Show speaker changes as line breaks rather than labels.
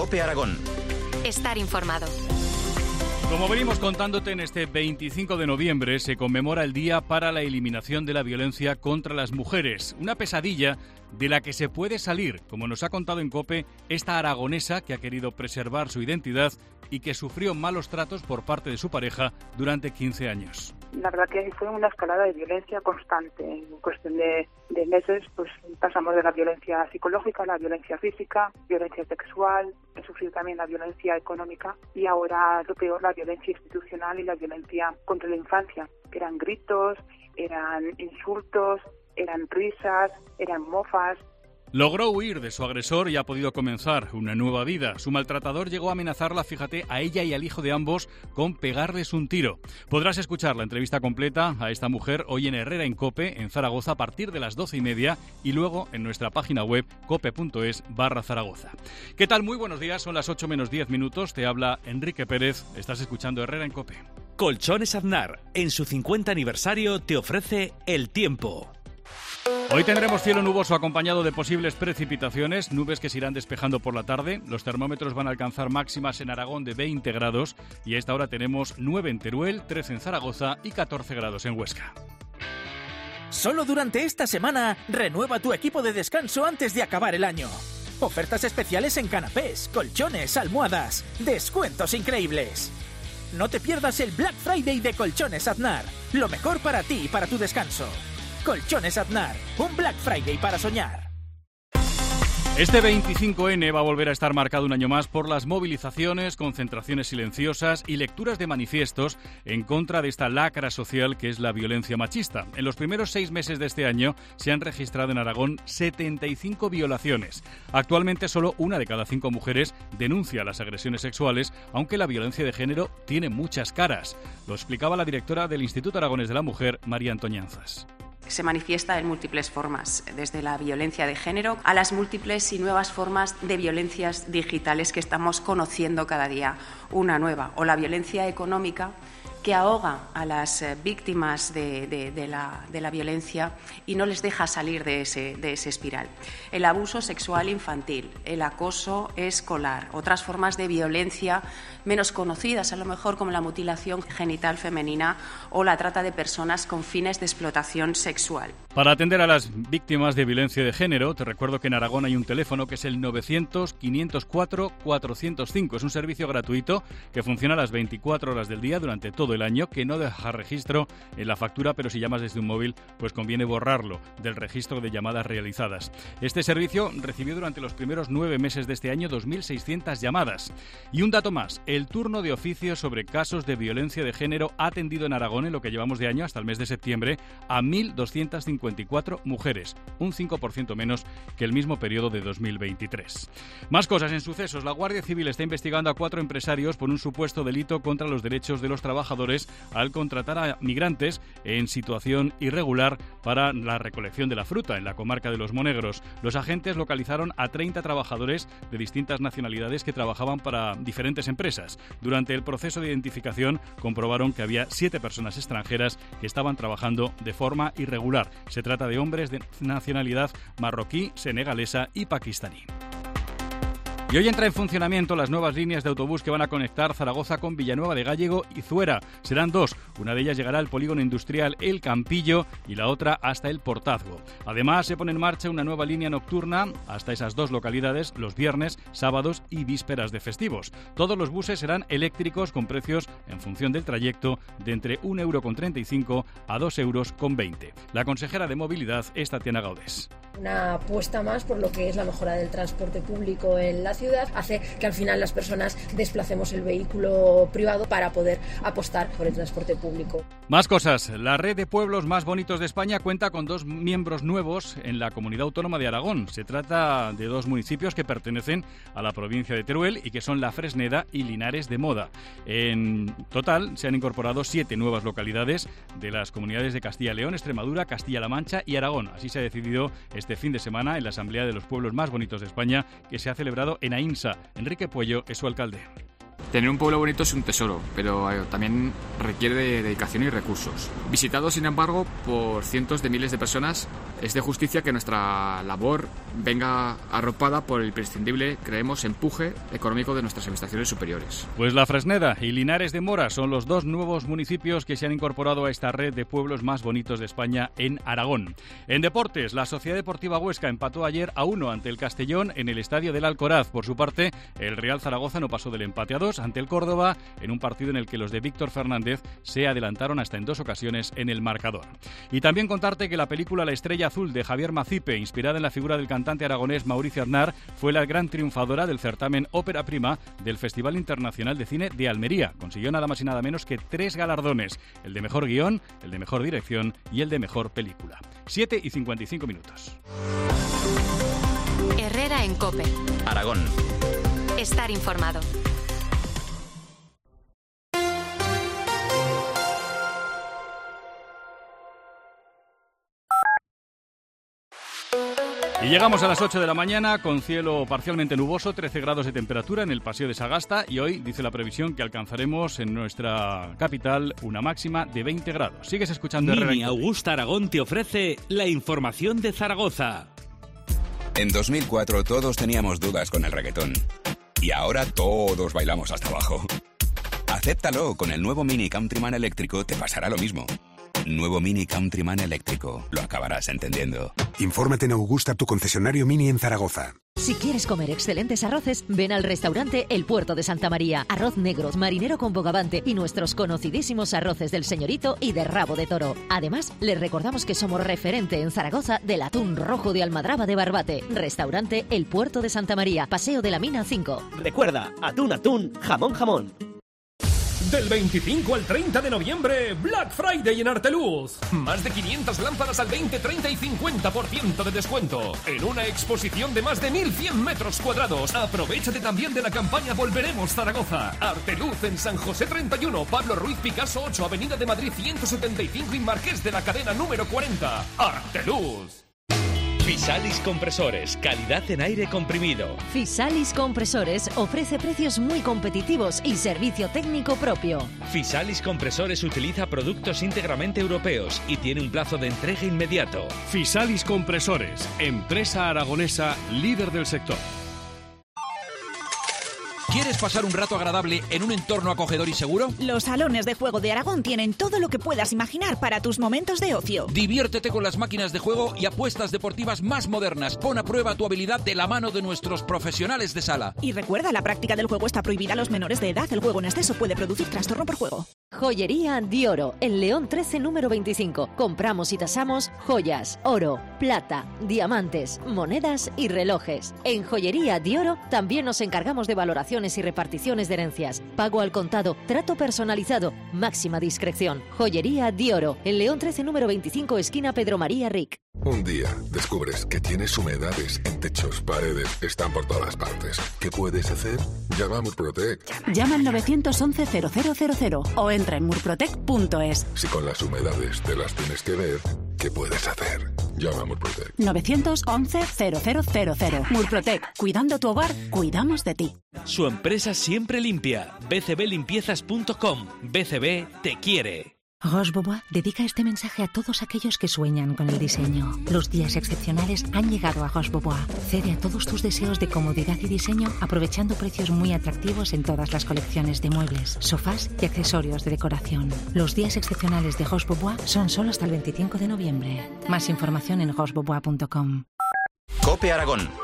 COPE Aragón.
Estar informado.
Como venimos contándote, en este 25 de noviembre se conmemora el Día para la Eliminación de la Violencia contra las Mujeres. Una pesadilla de la que se puede salir, como nos ha contado en COPE esta aragonesa que ha querido preservar su identidad y que sufrió malos tratos por parte de su pareja durante 15 años.
La verdad que fue una escalada de violencia constante. En cuestión de meses, pues pasamos de la violencia psicológica a la violencia física, violencia sexual, he sufrido también la violencia económica y ahora lo peor, la violencia institucional y la violencia contra la infancia, que eran gritos, eran insultos, eran risas, eran mofas.
Logró huir de su agresor y ha podido comenzar una nueva vida. Su maltratador llegó a amenazarla, fíjate, a ella y al hijo de ambos con pegarles un tiro. Podrás escuchar la entrevista completa a esta mujer hoy en Herrera en COPE, en Zaragoza, a partir de las 12:30 y luego en nuestra página web cope.es/Zaragoza. ¿Qué tal? Muy buenos días, son las 8 menos 10 minutos. Te habla Enrique Pérez, estás escuchando Herrera en COPE.
Colchones Aznar, en su 50 aniversario, te ofrece el tiempo.
Hoy tendremos cielo nuboso acompañado de posibles precipitaciones, nubes que se irán despejando por la tarde. Los termómetros van a alcanzar máximas en Aragón de 20 grados y a esta hora tenemos 9 en Teruel, 13 en Zaragoza y 14 grados en Huesca.
Solo durante esta semana, renueva tu equipo de descanso antes de acabar el año. Ofertas especiales en canapés, colchones, almohadas. Descuentos increíbles. No te pierdas el Black Friday de Colchones Aznar. Lo mejor para ti y para tu descanso. Colchones Aznar, un Black Friday para soñar.
Este 25N va a volver a estar marcado un año más por las movilizaciones, concentraciones silenciosas y lecturas de manifiestos en contra de esta lacra social que es la violencia machista. En los primeros 6 meses de este año se han registrado en Aragón 75 violaciones. Actualmente solo 1 de cada 5 mujeres denuncia las agresiones sexuales, aunque la violencia de género tiene muchas caras. Lo explicaba la directora del Instituto Aragonés de la Mujer, María Antoñanzas.
Se manifiesta en múltiples formas, desde la violencia de género a las múltiples y nuevas formas de violencias digitales que estamos conociendo cada día, una nueva, o la violencia económica que ahoga a las víctimas de la violencia y no les deja salir de ese espiral. El abuso sexual infantil, el acoso escolar, otras formas de violencia menos conocidas, a lo mejor como la mutilación genital femenina o la trata de personas con fines de explotación sexual.
Para atender a las víctimas de violencia de género, te recuerdo que en Aragón hay un teléfono que es el 900-504-405. Es un servicio gratuito que funciona a las 24 horas del día durante todo el año, que no deja registro en la factura, pero si llamas desde un móvil, pues conviene borrarlo del registro de llamadas realizadas. Este servicio recibió durante los primeros 9 meses de este año 2.600 llamadas. Y un dato más, el turno de oficio sobre casos de violencia de género ha atendido en Aragón, en lo que llevamos de año hasta el mes de septiembre, a 1.254 mujeres, un 5% menos que el mismo periodo de 2023. Más cosas en sucesos. La Guardia Civil está investigando a 4 empresarios por un supuesto delito contra los derechos de los trabajadores al contratar a migrantes en situación irregular para la recolección de la fruta en la comarca de Los Monegros. Los agentes localizaron a 30 trabajadores de distintas nacionalidades que trabajaban para diferentes empresas. Durante el proceso de identificación comprobaron que había 7 personas extranjeras que estaban trabajando de forma irregular. Se trata de hombres de nacionalidad marroquí, senegalesa y pakistaní. Y hoy entra en funcionamiento las nuevas líneas de autobús que van a conectar Zaragoza con Villanueva de Gállego y Zuera. Serán 2. Una de ellas llegará al polígono industrial El Campillo y la otra hasta el Portazgo. Además, se pone en marcha una nueva línea nocturna hasta esas 2 localidades los viernes, sábados y vísperas de festivos. Todos los buses serán eléctricos con precios en función del trayecto de entre 1,35 € a 2,20 €. La consejera de Movilidad es Tatiana Gaudés.
Una apuesta más por lo que es la mejora del transporte público en la ciudad hace que al final las personas desplacemos el vehículo privado para poder apostar por el transporte público.
Más cosas. La red de pueblos más bonitos de España cuenta con 2 miembros nuevos en la Comunidad Autónoma de Aragón. Se trata de 2 municipios que pertenecen a la provincia de Teruel y que son La Fresneda y Linares de Moda. En total se han incorporado 7 nuevas localidades de las comunidades de Castilla y León, Extremadura, Castilla-La Mancha y Aragón. Así se ha decidido este fin de semana en la Asamblea de los Pueblos Más Bonitos de España, que se ha celebrado en Ainsa. Enrique Puello es su alcalde.
Tener un pueblo bonito es un tesoro, pero también requiere de dedicación y recursos. Visitado, sin embargo, por cientos de miles de personas, es de justicia que nuestra labor venga arropada por el imprescindible, creemos, empuje económico de nuestras administraciones superiores.
Pues La Fresneda y Linares de Mora son los dos nuevos municipios que se han incorporado a esta red de pueblos más bonitos de España en Aragón. En deportes, la Sociedad Deportiva Huesca empató ayer a 1 ante el Castellón en el Estadio del Alcoraz. Por su parte, el Real Zaragoza no pasó del empate a 2 ante el Córdoba en un partido en el que los de Víctor Fernández se adelantaron hasta en 2 ocasiones en el marcador. Y también contarte que la película La Estrella Azul de Javier Macipe, inspirada en la figura del cantante aragonés Mauricio Aznar, fue la gran triunfadora del certamen Ópera Prima del Festival Internacional de Cine de Almería. Consiguió nada más y nada menos que 3 galardones: el de mejor guión, el de mejor dirección y el de mejor película. 7:55 minutos.
Herrera en COPE.
Aragón.
Estar informado.
Y llegamos a las 8 de la mañana con cielo parcialmente nuboso, 13 grados de temperatura en el Paseo de Sagasta, y hoy dice la previsión que alcanzaremos en nuestra capital una máxima de 20 grados. Sigues escuchando
Mini Augusta Aragón te ofrece la información de Zaragoza.
En 2004 todos teníamos dudas con el reggaetón. Y ahora todos bailamos hasta abajo. Acéptalo, con el nuevo Mini Countryman eléctrico te pasará lo mismo. Nuevo Mini Countryman eléctrico. Lo acabarás entendiendo.
Infórmate en Augusta, tu concesionario Mini en Zaragoza.
Si quieres comer excelentes arroces, ven al restaurante El Puerto de Santa María. Arroz negro, marinero con bogavante y nuestros conocidísimos arroces del Señorito y de rabo de toro. Además, les recordamos que somos referente en Zaragoza del atún rojo de almadraba de Barbate. Restaurante El Puerto de Santa María, Paseo de la Mina 5.
Recuerda, atún, jamón.
Del 25 al 30 de noviembre, Black Friday en Arteluz. Más de 500 lámparas al 20, 30 y 50% de descuento. En una exposición de más de 1.100 metros cuadrados. Aprovechate también de la campaña Volveremos Zaragoza. Arteluz en San José 31, Pablo Ruiz Picasso 8, Avenida de Madrid 175 y Marqués de la Cadena número 40. Arteluz.
Fisalis Compresores, calidad en aire comprimido.
Fisalis Compresores ofrece precios muy competitivos y servicio técnico propio.
Fisalis Compresores utiliza productos íntegramente europeos y tiene un plazo de entrega inmediato.
Fisalis Compresores, empresa aragonesa líder del sector.
¿Quieres pasar un rato agradable en un entorno acogedor y seguro?
Los salones de juego de Aragón tienen todo lo que puedas imaginar para tus momentos de ocio.
Diviértete con las máquinas de juego y apuestas deportivas más modernas. Pon a prueba tu habilidad de la mano de nuestros profesionales de sala.
Y recuerda, la práctica del juego está prohibida a los menores de edad. El juego en exceso puede producir trastorno por juego.
Joyería Dioro, en León 13, número 25. Compramos y tasamos joyas, oro, plata, diamantes, monedas y relojes. En Joyería Dioro también nos encargamos de valoraciones y reparticiones de herencias. Pago al contado, trato personalizado, máxima discreción. Joyería Dioro, en León 13, número 25, esquina Pedro María Ric.
Un día descubres que tienes humedades en techos, paredes, están por todas partes. ¿Qué puedes hacer? Llama a Murprotec.
Llama al 911-0000 o entra en murprotec.es.
Si con las humedades te las tienes que ver, ¿qué puedes hacer? Llama a Murprotec.
911-0000. Murprotec. Cuidando tu hogar, cuidamos de ti.
Su empresa siempre limpia. bcblimpiezas.com. BCB te quiere.
Roche Bobois dedica este mensaje a todos aquellos que sueñan con el diseño. Los días excepcionales han llegado a Roche Bobois. Cede a todos tus deseos de comodidad y diseño aprovechando precios muy atractivos en todas las colecciones de muebles, sofás y accesorios de decoración. Los días excepcionales de Roche Bobois son solo hasta el 25 de noviembre. Más información en rochebobois.com.
COPE Aragón.